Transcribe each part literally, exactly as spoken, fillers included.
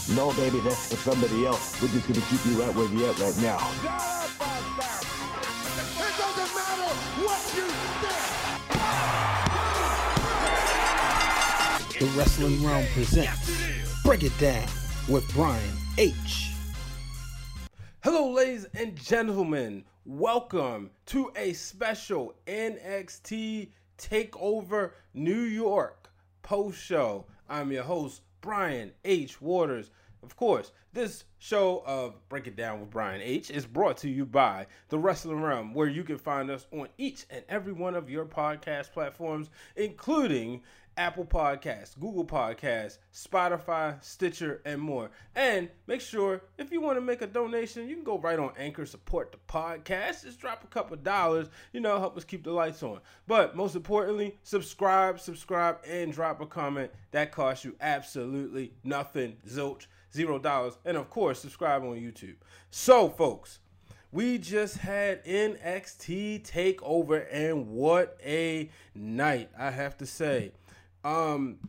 No, baby, that's for somebody else. We're just gonna keep you right where you're at right now. It doesn't matter what you think. The Wrestling Realm presents Break It Down with Brian H. Hello, ladies and gentlemen. Welcome to a special N X T TakeOver New York post show. I'm your host, Brian H. Waters. Of course, this show of Break It Down with Brian H. is brought to you by The Wrestling Realm, where you can find us on each and every one of your podcast platforms, including Apple Podcasts, Google Podcasts, Spotify, Stitcher, and more. And make sure, if you want to make a donation, you can go right on Anchor, support the podcast. Just drop a couple dollars, you know, help us keep the lights on. But most importantly, subscribe, subscribe, and drop a comment. That costs you absolutely nothing, zilch, zero dollars. And of course, subscribe on YouTube. So, folks, we just had N X T TakeOver, and what a night, I have to say. Um,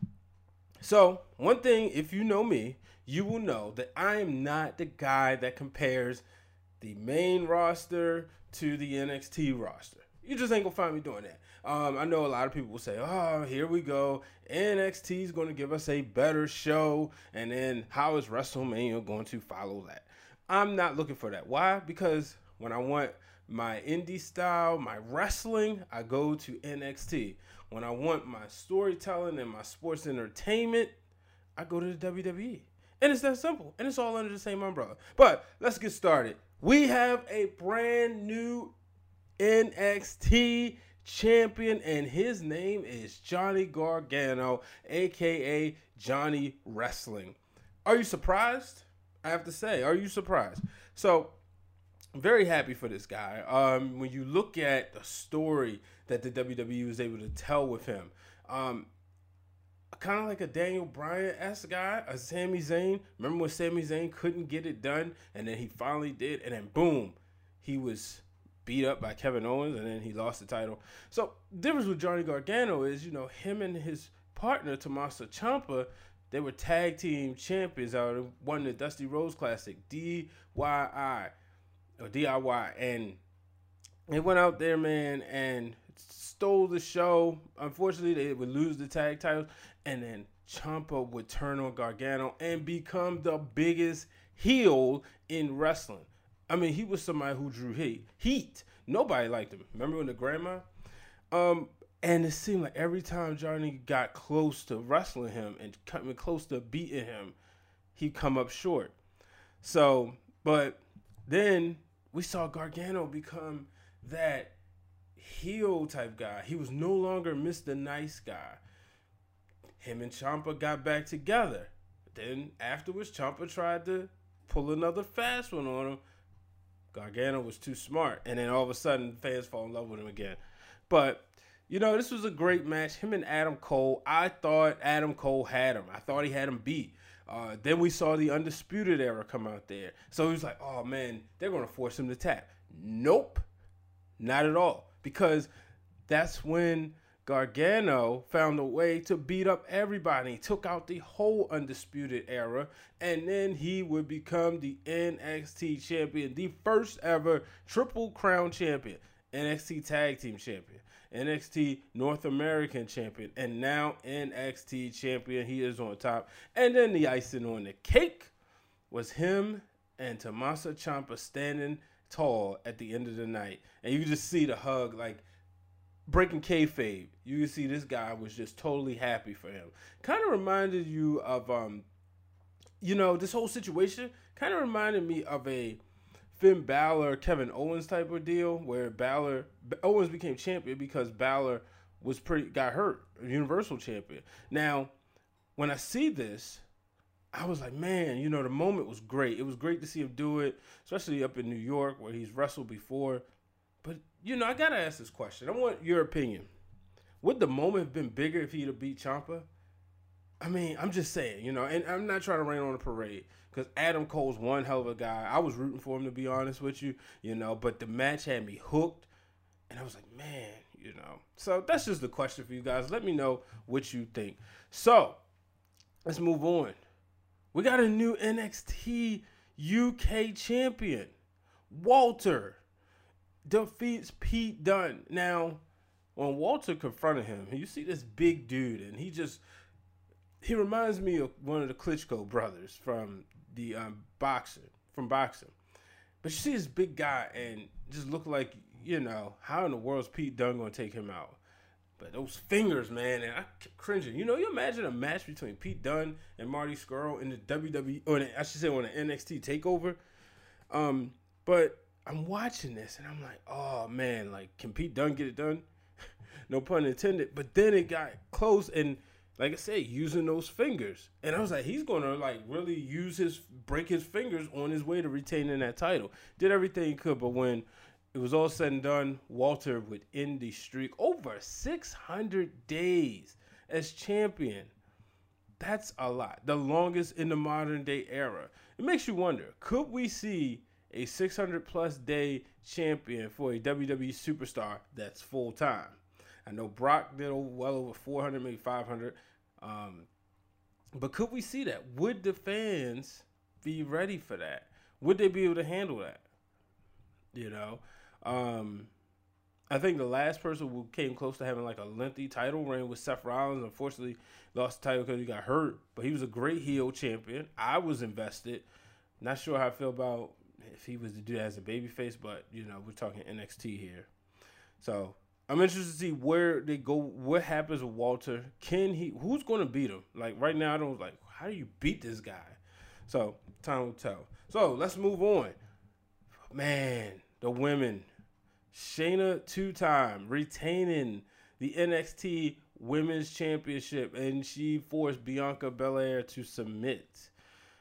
so one thing, if you know me, you will know that I am not the guy that compares the main roster to the N X T roster. You just ain't gonna find me doing that. Um, I know a lot of people will say, oh, here we go. N X T is going to give us a better show. And then how is WrestleMania going to follow that? I'm not looking for that. Why? Because when I want my indie style, my wrestling, I go to N X T. When I want my storytelling and my sports entertainment, I go to the W W E. And it's that simple. And it's all under the same umbrella. But let's get started. We have a brand new N X T champion, and his name is Johnny Gargano, a k a. Johnny Wrestling. Are you surprised? I have to say, are you surprised? So, I'm very happy for this guy. Um, when you look at the story that the W W E was able to tell with him, um, kind of like a Daniel Bryan-esque guy, a Sami Zayn. Remember when Sami Zayn couldn't get it done, and then he finally did, and then boom, he was beat up by Kevin Owens, and then he lost the title. So the difference with Johnny Gargano is, you know, him and his partner, Tommaso Ciampa, they were tag team champions out of won the Dusty Rhodes Classic, D Y I. Or D I Y, and they went out there, man, and stole the show. Unfortunately, they would lose the tag titles, and then Ciampa would turn on Gargano and become the biggest heel in wrestling. I mean, he was somebody who drew heat. Heat. Nobody liked him. Remember when the grandma? Um, and it seemed like every time Johnny got close to wrestling him and coming close to beating him, he'd come up short. So, but then we saw Gargano become that heel type guy. He was no longer Mister Nice Guy. Him and Ciampa got back together. Then afterwards, Ciampa tried to pull another fast one on him. Gargano was too smart. And then all of a sudden, fans fall in love with him again. But, you know, this was a great match. Him and Adam Cole. I thought Adam Cole had him. I thought he had him beat. Uh, then we saw the Undisputed Era come out there. So he was like, oh, man, they're going to force him to tap. Nope, not at all. Because that's when Gargano found a way to beat up everybody. He took out the whole Undisputed Era. And then he would become the N X T champion, the first ever Triple Crown champion, N X T Tag Team champion, N X T North American champion, and now N X T champion. He is on top. And then the icing on the cake was him and Tommaso Ciampa standing tall at the end of the night. And you can just see the hug, like breaking kayfabe. You can see this guy was just totally happy for him. Kind of reminded you of, um, you know, this whole situation kind of reminded me of a Finn Balor, Kevin Owens type of deal, where Balor Owens became champion because Balor was pretty got hurt, Universal champion. Now, when I see this, I was like, man, you know, the moment was great. It was great to see him do it, especially up in New York where he's wrestled before. But you know, I gotta ask this question. I want your opinion. Would the moment have been bigger if he'd have beat Ciampa? I mean, I'm just saying, you know, and I'm not trying to rain on the parade because Adam Cole's one hell of a guy. I was rooting for him, to be honest with you, you know, but the match had me hooked, and I was like, man, you know. So that's just the question for you guys. Let me know what you think. So let's move on. We got a new N X T U K champion. Walter defeats Pete Dunne. Now, when Walter confronted him, you see this big dude, and he just, he reminds me of one of the Klitschko brothers from the um, boxing, from boxing. But you see this big guy, and just look like, you know, how in the world is Pete Dunne going to take him out? But those fingers, man, and I kept cringing. You know, you imagine a match between Pete Dunne and Marty Scurll in the W W E, or I should say on the N X T TakeOver. Um, but I'm watching this, and I'm like, oh, man, like, can Pete Dunne get it done? No pun intended. But then it got close, and like I said, using those fingers. And I was like, he's going to, like, really use his, break his fingers on his way to retaining that title. Did everything he could, but when it was all said and done, Walter would end the streak over six hundred days as champion. That's a lot. The longest in the modern day era. It makes you wonder, could we see a six hundred plus day champion for a W W E superstar that's full time? I know Brock did well over four hundred, maybe five hundred. Um, but could we see that? Would the fans be ready for that? Would they be able to handle that? You know? Um, I think the last person who came close to having like a lengthy title reign was Seth Rollins. Unfortunately, lost the title because he got hurt. But he was a great heel champion. I was invested. Not sure how I feel about if he was to do that as a babyface, but, you know, we're talking N X T here. So I'm interested to see where they go, what happens with Walter. Can he, who's going to beat him? Like, right now, I don't, like, how do you beat this guy? So, time will tell. So, let's move on. Man, the women. Shayna two-time retaining the N X T Women's Championship, and she forced Bianca Belair to submit.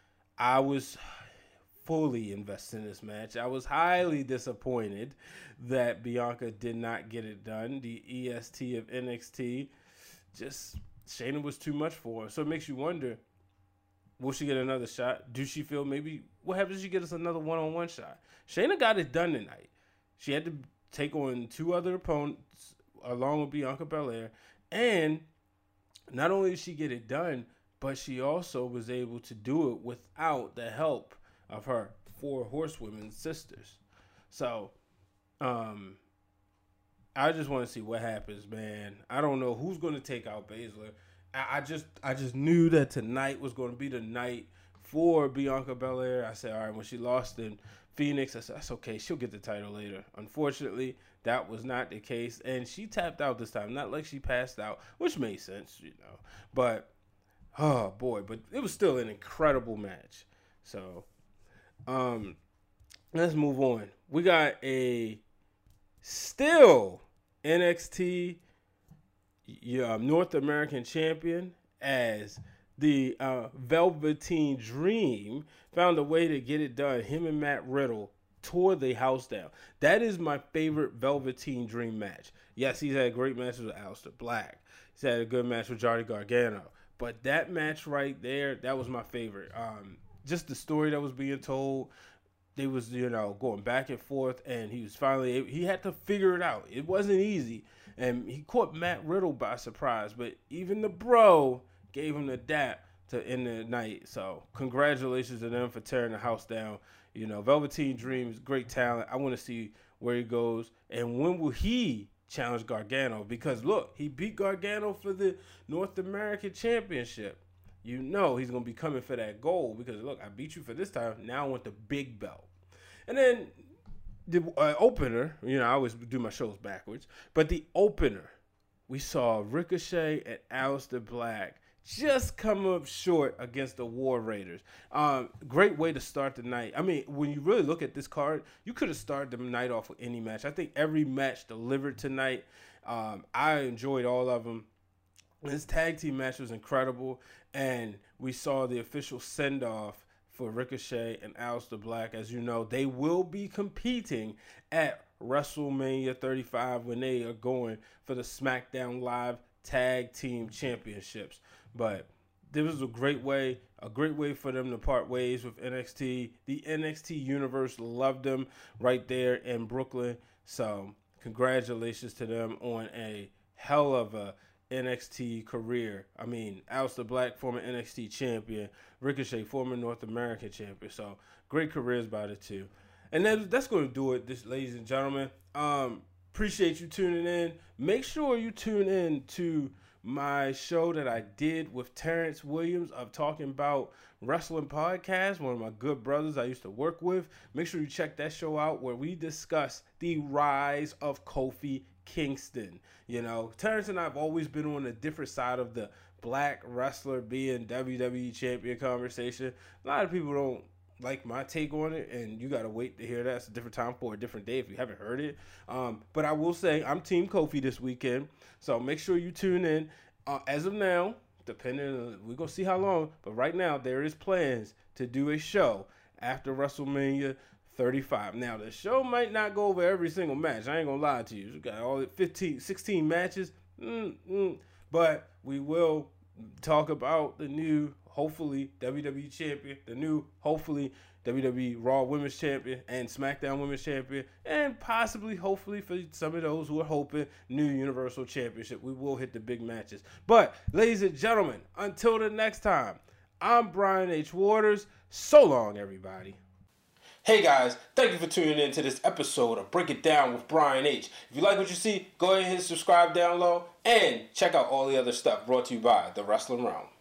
I was fully invested in this match. I was highly disappointed that Bianca did not get it done. The E S T of N X T, just Shayna was too much for her. So it makes you wonder, will she get another shot? Do she feel maybe, what happens if she gets us another one-on-one shot? Shayna got it done tonight. She had to take on two other opponents along with Bianca Belair. And not only did she get it done, but she also was able to do it without the help of her four horsewomen sisters. So, um, I just want to see what happens, man. I don't know who's going to take out Baszler. I, I just, I just knew that tonight was going to be the night for Bianca Belair. I said, all right, when she lost in Phoenix, I said, that's okay. She'll get the title later. Unfortunately, that was not the case. And she tapped out this time. Not like she passed out, which made sense, you know. But, oh, boy. But it was still an incredible match. So, um, let's move on. We got a still N X T yeah, North American champion as the uh, Velveteen Dream found a way to get it done. Him and Matt Riddle tore the house down. That is my favorite Velveteen Dream match. Yes, he's had great matches with Aleister Black. He's had a good match with Johnny Gargano. But that match right there, that was my favorite. Um, just the story that was being told. They was, you know, going back and forth, and he was finally able, he had to figure it out. It wasn't easy. And he caught Matt Riddle by surprise. But even the bro gave him the dap to end the night. So congratulations to them for tearing the house down. You know, Velveteen Dream is great talent. I want to see where he goes. And when will he challenge Gargano? Because, look, he beat Gargano for the North American Championship. You know he's going to be coming for that gold because, look, I beat you for this time. Now I want the big belt. And then the uh, opener, you know, I always do my shows backwards. But the opener, we saw Ricochet and Aleister Black just come up short against the War Raiders. Um, great way to start the night. I mean, when you really look at this card, you could have started the night off with any match. I think every match delivered tonight. Um, I enjoyed all of them. This tag team match was incredible, and we saw the official send-off for Ricochet and Aleister Black. As you know, they will be competing at WrestleMania thirty-five when they are going for the SmackDown Live Tag Team Championships. But this was a great way, a great way for them to part ways with N X T. The N X T universe loved them right there in Brooklyn. So congratulations to them on a hell of a N X T career. I mean, Aleister Black, former N X T champion, Ricochet, former North American champion. So great careers by the two. And then that's going to do it, this, ladies and gentlemen. Um, appreciate you tuning in. Make sure you tune in to my show that I did with Terrence Williams of Talking About Wrestling Podcast, one of my good brothers I used to work with. Make sure you check that show out where we discuss the rise of Kofi Kingston. You know, Terrence and I have always been on a different side of the black wrestler being W W E champion conversation. A lot of people don't like my take on it, and you got to wait to hear that. It's a different time for a different day if you haven't heard it. Um, but I will say I'm Team Kofi this weekend, so make sure you tune in. Uh, as of now, depending on, we're going to see how long, but right now there is plans to do a show after WrestleMania thirty-five. Now, the show might not go over every single match. I ain't going to lie to you. We got all fifteen, sixteen matches, mm-mm. But we will talk about the new, hopefully, W W E champion, the new, hopefully, W W E Raw Women's Champion and SmackDown Women's Champion, and possibly, hopefully, for some of those who are hoping, new Universal Championship. We will hit the big matches. But, ladies and gentlemen, until the next time, I'm Brian H. Waters. So long, everybody. Hey guys, thank you for tuning in to this episode of Break It Down with Brian H. If you like what you see, go ahead and hit subscribe down low and check out all the other stuff brought to you by The Wrestling Realm.